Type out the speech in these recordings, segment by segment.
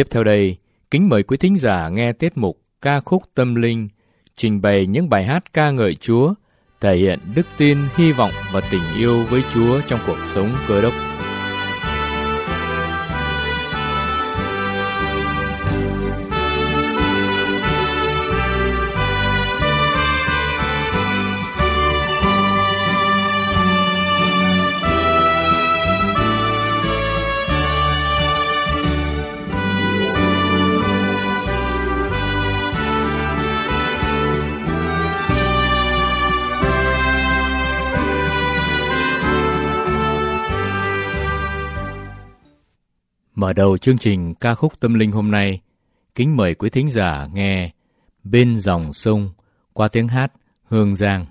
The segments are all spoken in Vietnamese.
Tiếp theo đây, kính mời quý thính giả nghe tiết mục Ca khúc tâm linh, trình bày những bài hát ca ngợi Chúa, thể hiện đức tin, hy vọng và tình yêu với Chúa trong cuộc sống Cơ Đốc. Mở đầu chương trình ca khúc tâm linh hôm nay, kính mời quý thính giả nghe Bên dòng sông qua tiếng hát Hương Giang.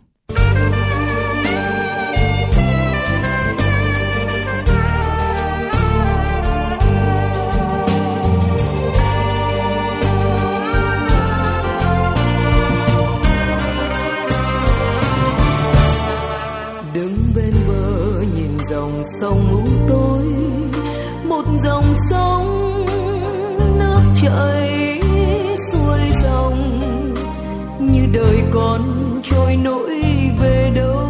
Đứng bên bờ nhìn dòng sông u tối, một dòng sông nước chảy xuôi dòng, như đời con trôi nổi về đâu.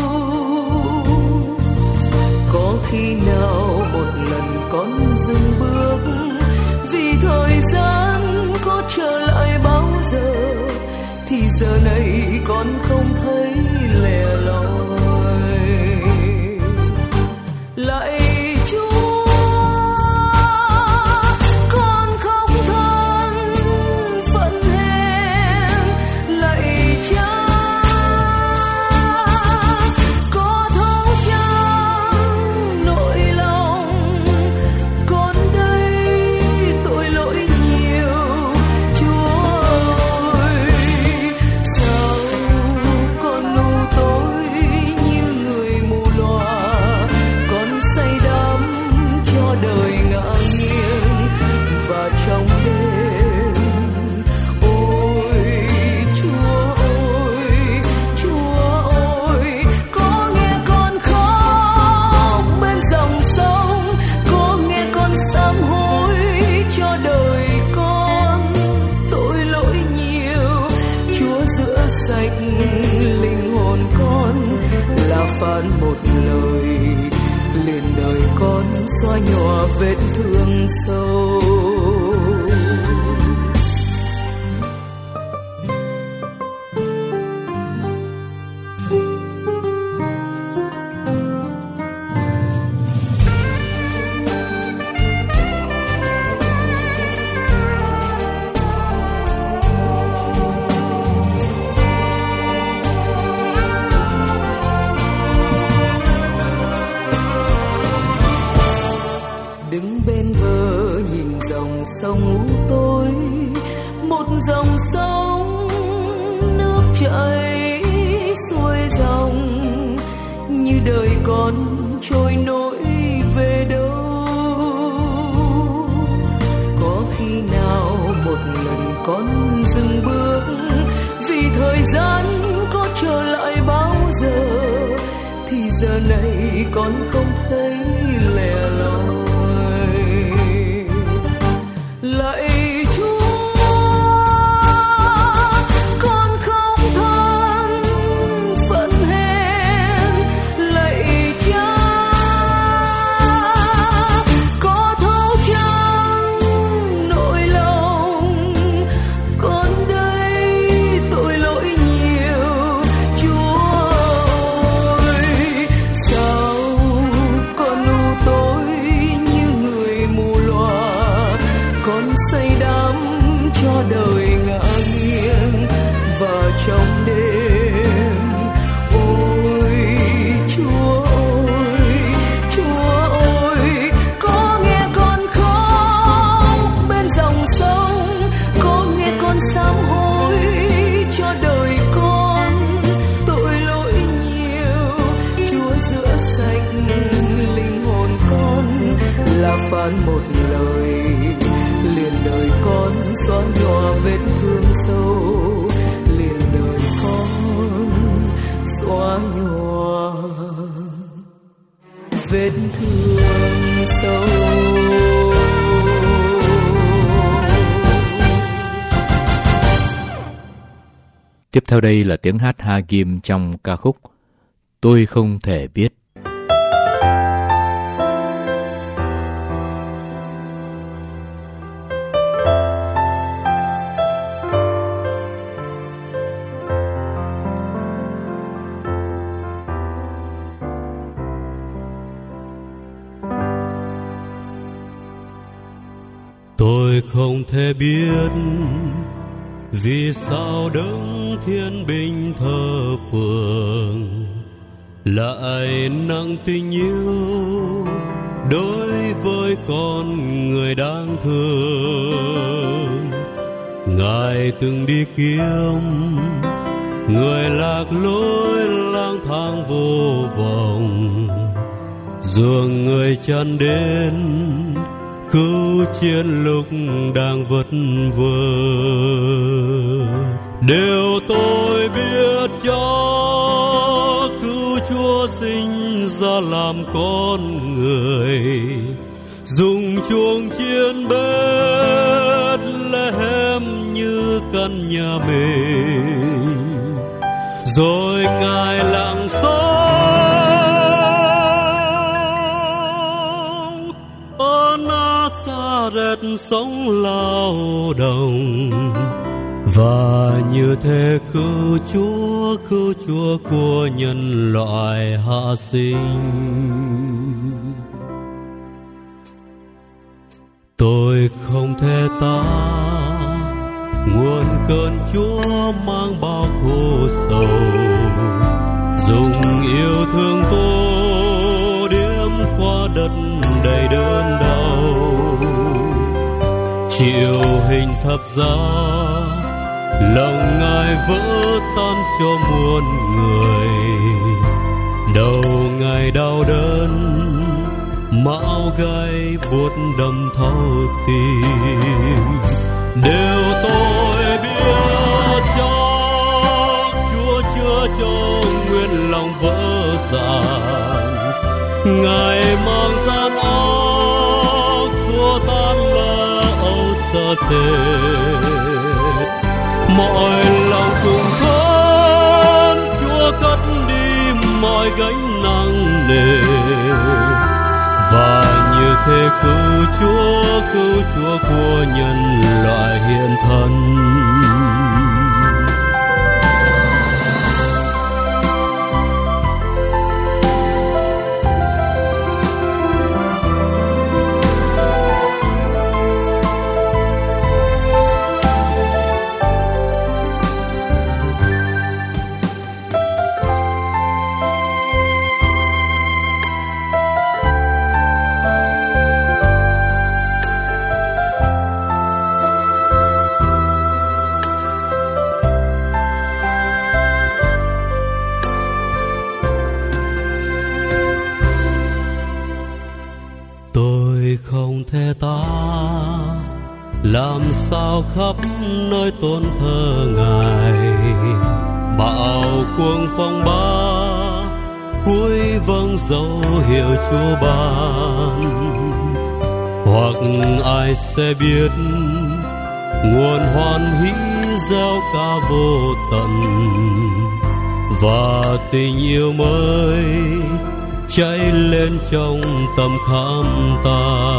Có khi nào một lần con dừng bước, vì thời gian có trở lại bao giờ, thì giờ này con không thấy lẻ loi. Lại một lời liền đời con xóa nhòa vết thương sâu. Sông tối, một dòng sông nước chảy xuôi dòng, như đời con trôi nổi về đâu. Có khi nào một lần con dừng bước, vì thời gian có trở lại bao giờ, thì giờ này con không thấy lẻ loi. Lạy Chúa, con không than phẫn hèn. Lạy Cha, có thấu chăng nỗi lòng. Con đây tội lỗi nhiều, Chúa ơi. Sao con u tối như người mù lòa, con say đắm cho đời ngã nghiêng và trong đêm. Ôi Chúa ơi, Chúa ơi, có nghe con khóc bên dòng sông, có nghe con sám hối cho đời con tội lỗi nhiều. Chúa rửa sạch linh hồn con, là phán một lời liền đời con xóa nhòa vết thương sâu. Liền đời con xóa nhòa vết thương sâu. Tiếp theo đây là tiếng hát Hagim trong ca khúc Tôi Không Thể Biết. Tôi không thể biết vì sao đấng thiên binh thờ phượng lại nặng tình yêu đối với con người đáng thương. Ngài từng đi kiếm người lạc lối lang thang vô vọng, dường người chân đến cứu chiến lúc đang vất vơ. Điều tôi biết cho cứu Chúa sinh ra làm con người, dùng chuông chiên Bethlehem như căn nhà mình, rồi Ngài lặng sống sống lao động, và như thế cứu Chúa của nhân loại hạ sinh. Tôi không thể tả nguồn cơn Chúa mang bao khổ sầu, dùng yêu thương tô điểm qua đất đầy đớn đau. Chịu hình thập giá, lòng Ngài vỡ tan cho muôn người. Đầu Ngài đau đớn, mão gai buốt đâm thấu tim. Điều tôi biết cho Chúa chữa cho nguyên lòng vỡ dạn. Ngài mang gian áo xua tan sợ sệt, mọi lòng cùng thốn Chúa cất đi mọi gánh nặng nề, và như thế cứu Chúa của nhân loại hiện thân. Không thể tả làm sao khắp nơi tôn thờ Ngài. Bão cuồng phong ba cuối vâng dấu hiệu Chúa ban, hoặc ai sẽ biết nguồn hoan hỷ gieo ca vô tận, và tình yêu mới cháy lên trong tâm khám ta.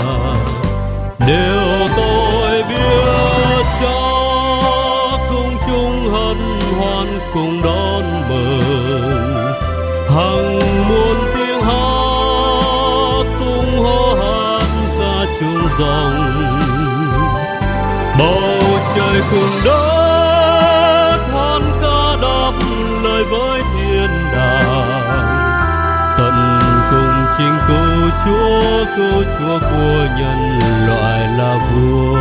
Điều tôi biết cho cùng chung hân hoan cùng đón mừng, hằng muôn tiếng hát tung hô hát ca chung dòng. Bầu trời cùng đất hoan ca đáp lời với thiên đàng, tận cùng chính cứu Chúa của nhân loại là vua.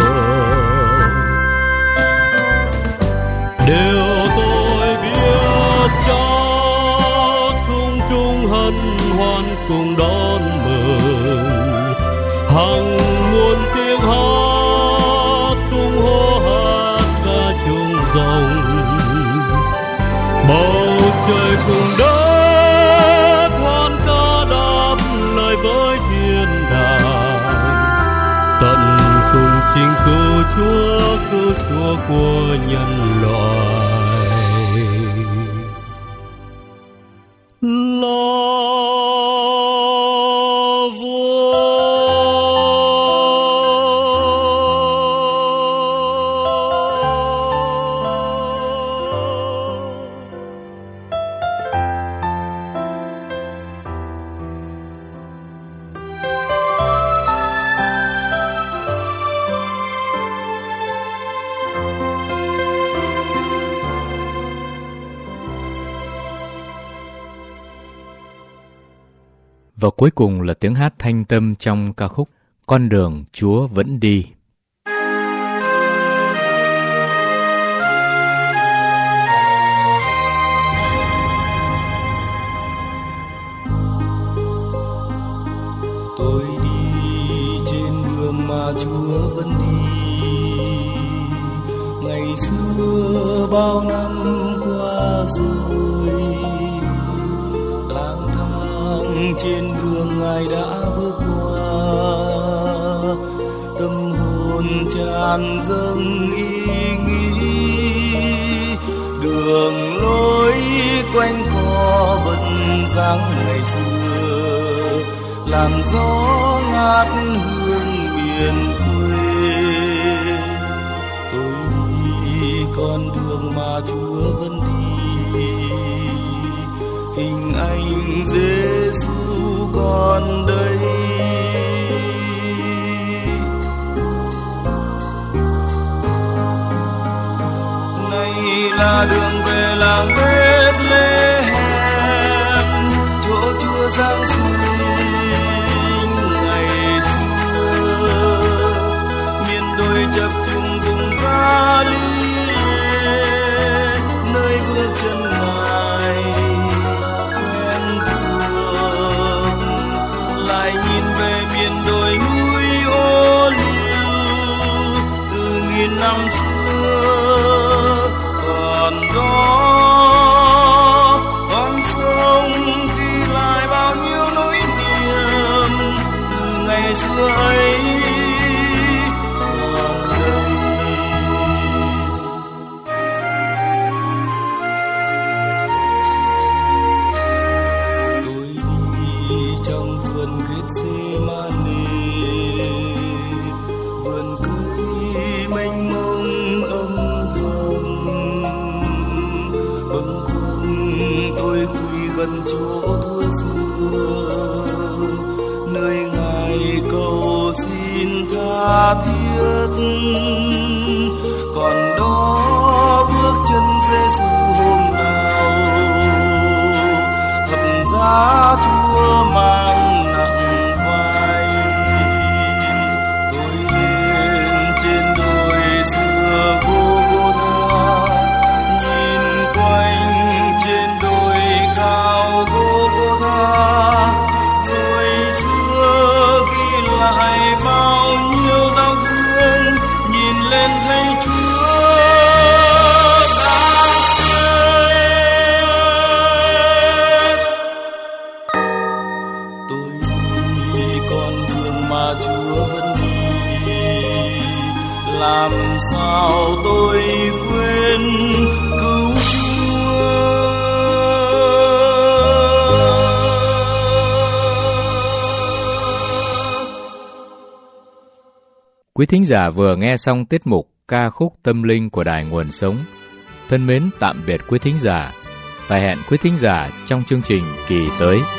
Điều tôi biết cho cùng chung hân hoan cùng đón mừng, hằng muôn tiếng hát tung hô hát ca chung dòng. Bầu trời cùng đất hoan ca đáp lời với thiên đàng, tận cùng chính cứu Chúa của nhân loại. Và cuối cùng là tiếng hát thanh tâm trong ca khúc Con đường Chúa vẫn đi. Tôi đi trên đường mà Chúa vẫn đi. Ngày xưa bao năm qua rồi, lang thang trên đường Ngài đã bước qua. Tâm hồn tràn dâng ý nghĩ, đường lối quanh co vẫn dáng ngày xưa, làn gió ngát hương miền quê. Tôi đi con đường mà Chúa vẫn đi, hình ảnh Giêsu còn đây. Này là đường về làng Bethlehem, chỗ Chúa giáng sinh. Chập trùng vùng Galilee, nơi bước chân Ngài quen thuộc, lại nhìn về miền đồi núi ô liu từ nghìn năm xưa. Còn đó con sông ghi lại bao nhiêu nỗi niềm từ ngày xưa ấy. Gần chỗ thua xưa, nơi Ngài cầu xin tha thiết. Còn đó bước chân Giêsu hôm nào, thập giá Chúa mang nặng vai. Tôi lên trên đồi xưa Gô-gô-tha, nhìn quanh trên đồi cao Gô-gô-tha, người xưa ghi lại bao nhiêu đau thương, nhìn lên thấy Chúa đã chết. Tôi đi con đường mà Chúa vẫn đi, làm sao tôi quên cứu Quý thính giả vừa nghe xong tiết mục ca khúc tâm linh của Đài Nguồn Sống. Thân mến tạm biệt quý thính giả và hẹn quý thính giả trong chương trình kỳ tới.